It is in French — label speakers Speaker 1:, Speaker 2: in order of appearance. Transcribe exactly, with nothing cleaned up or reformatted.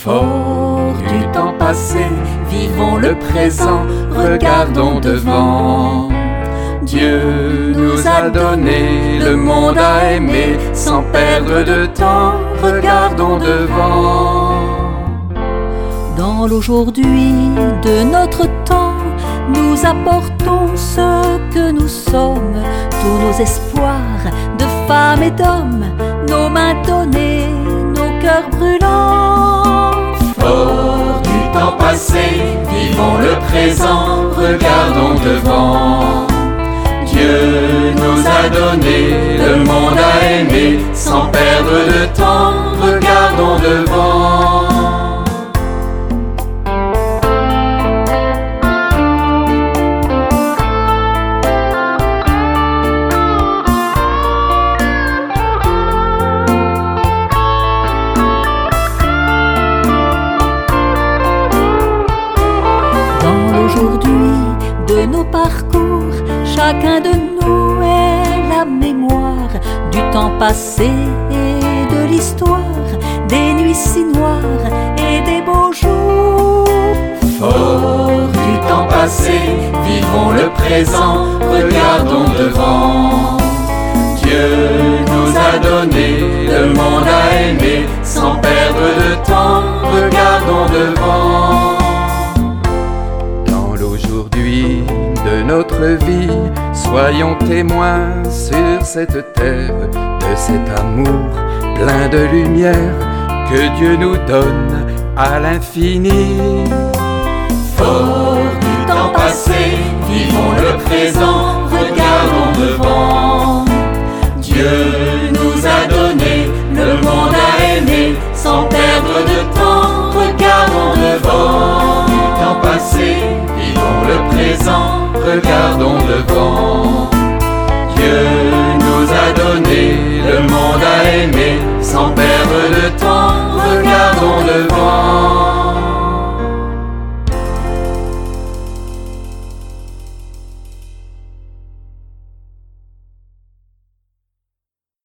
Speaker 1: Fort du temps passé, vivons le présent, regardons devant. Dieu nous a donné le monde à aimer, sans perdre de temps, regardons devant.
Speaker 2: Dans l'aujourd'hui de notre temps, nous apportons ce que nous sommes, tous nos espoirs de femmes et d'hommes, nos mains données, nos cœurs brûlants.
Speaker 1: Fort du temps passé, vivons le présent, regardons devant. Dieu nous a donné le monde à aimer, sans perdre de temps, regardons devant.
Speaker 2: Aujourd'hui de nos parcours, chacun de nous est la mémoire du temps passé et de l'histoire, des nuits si noires et des beaux jours.
Speaker 1: Fort du temps passé, vivons le présent, regardons devant. Dieu nous a donné le monde à aimer, sans perdre de temps, regardons devant. Aujourd'hui de notre vie, soyons témoins sur cette terre de cet amour plein de lumière que Dieu nous donne à l'infini. Fort du temps passé, vivons le présent, regardons devant. Dieu nous a donné le monde à aimer, sans perdre de temps, regardons devant. Du temps passé, vivons le présent, regardons devant. Dieu nous a donné le monde à aimer, sans perdre de temps, regardons devant.